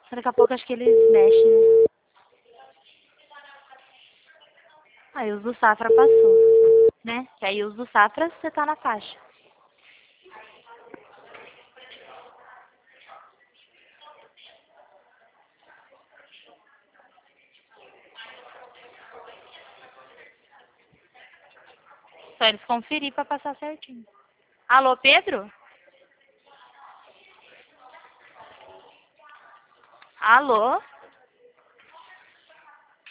Daqui a pouco acho que eles mexem, né? Aí os do Safra passou, né? Que aí os do Safra você tá na faixa. Só eles conferir pra passar certinho. Alô, Pedro? Alô?